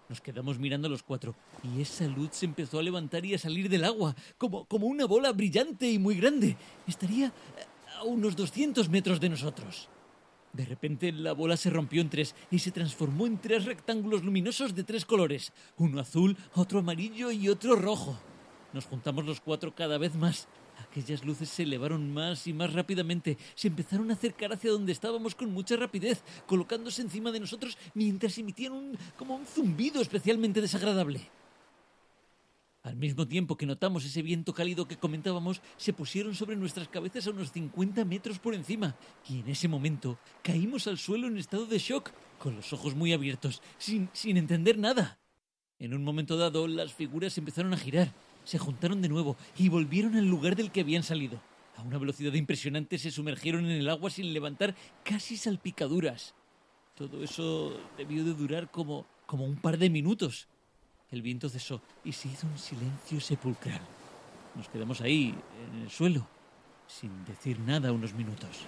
Nos quedamos mirando los cuatro y esa luz se empezó a levantar y a salir del agua, como una bola brillante y muy grande. Estaría a unos 200 metros de nosotros. De repente la bola se rompió en tres y se transformó en 3 rectángulos luminosos de 3 colores, uno azul, otro amarillo y otro rojo. Nos juntamos los 4 cada vez más. Aquellas luces se elevaron más y más rápidamente. Se empezaron a acercar hacia donde estábamos con mucha rapidez, colocándose encima de nosotros mientras emitían como un zumbido especialmente desagradable. Al mismo tiempo que notamos ese viento cálido que comentábamos, se pusieron sobre nuestras cabezas a unos 50 metros por encima, y en ese momento caímos al suelo en estado de shock, con los ojos muy abiertos, sin entender nada. En un momento dado, las figuras empezaron a girar. Se juntaron de nuevo y volvieron al lugar del que habían salido. A una velocidad impresionante se sumergieron en el agua sin levantar casi salpicaduras. Todo eso debió de durar como un par de minutos. El viento cesó y se hizo un silencio sepulcral. Nos quedamos ahí, en el suelo, sin decir nada unos minutos.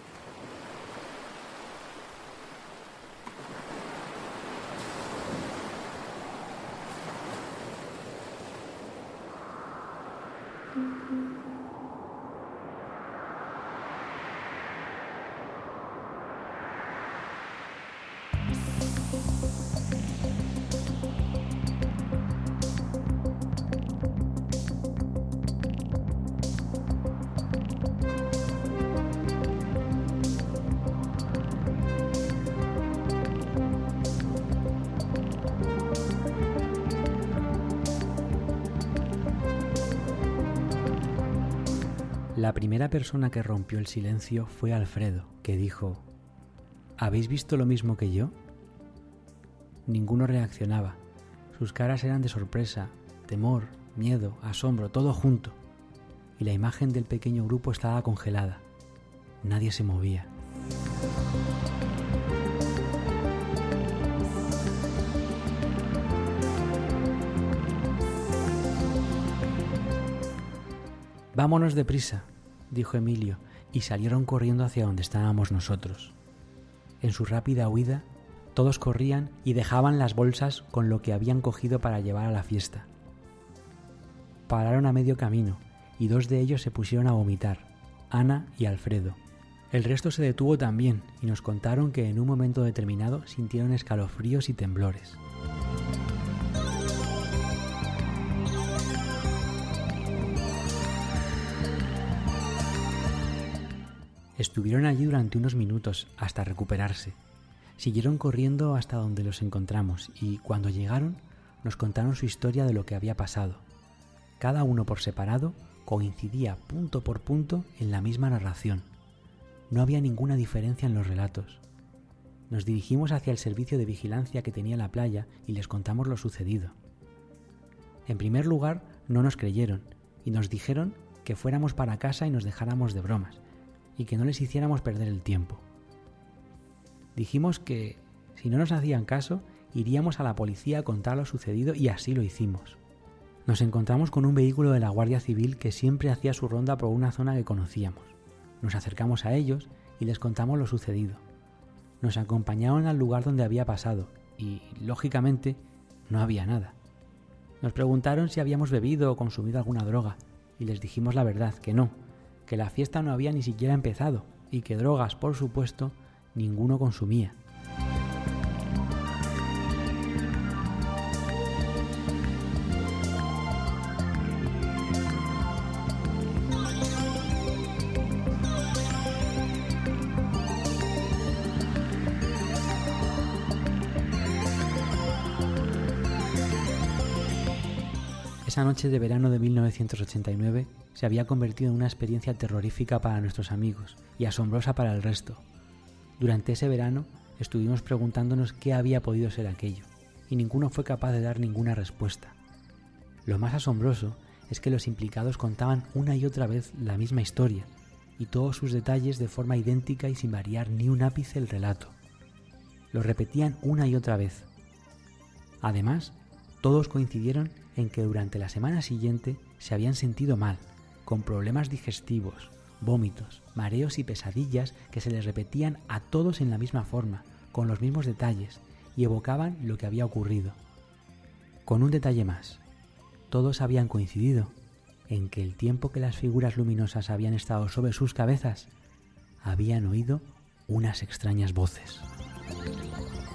La primera persona que rompió el silencio fue Alfredo, que dijo: ¿Habéis visto lo mismo que yo? Ninguno reaccionaba. Sus caras eran de sorpresa, temor, miedo, asombro, todo junto. Y la imagen del pequeño grupo estaba congelada. Nadie se movía. «Vámonos deprisa», dijo Emilio, y salieron corriendo hacia donde estábamos nosotros. En su rápida huida, todos corrían y dejaban las bolsas con lo que habían cogido para llevar a la fiesta. Pararon a medio camino, y 2 de ellos se pusieron a vomitar, Ana y Alfredo. El resto se detuvo también, y nos contaron que en un momento determinado sintieron escalofríos y temblores. Estuvieron allí durante unos minutos hasta recuperarse. Siguieron corriendo hasta donde los encontramos y cuando llegaron nos contaron su historia de lo que había pasado. Cada uno por separado coincidía punto por punto en la misma narración. No había ninguna diferencia en los relatos. Nos dirigimos hacia el servicio de vigilancia que tenía la playa y les contamos lo sucedido. En primer lugar, no nos creyeron y nos dijeron que fuéramos para casa y nos dejáramos de bromas y que no les hiciéramos perder el tiempo. Dijimos que, si no nos hacían caso, iríamos a la policía a contar lo sucedido y así lo hicimos. Nos encontramos con un vehículo de la Guardia Civil que siempre hacía su ronda por una zona que conocíamos. Nos acercamos a ellos y les contamos lo sucedido. Nos acompañaron al lugar donde había pasado y, lógicamente, no había nada. Nos preguntaron si habíamos bebido o consumido alguna droga y les dijimos la verdad, que no, que la fiesta no había ni siquiera empezado y que drogas, por supuesto, ninguno consumía. Esa noche de verano de 1989 se había convertido en una experiencia terrorífica para nuestros amigos y asombrosa para el resto. Durante ese verano estuvimos preguntándonos qué había podido ser aquello, y ninguno fue capaz de dar ninguna respuesta. Lo más asombroso es que los implicados contaban una y otra vez la misma historia, y todos sus detalles de forma idéntica y sin variar ni un ápice el relato. Lo repetían una y otra vez. Además, todos coincidieron en que durante la semana siguiente se habían sentido mal, con problemas digestivos, vómitos, mareos y pesadillas que se les repetían a todos en la misma forma, con los mismos detalles, y evocaban lo que había ocurrido. Con un detalle más. Todos habían coincidido en que el tiempo que las figuras luminosas habían estado sobre sus cabezas, habían oído unas extrañas voces.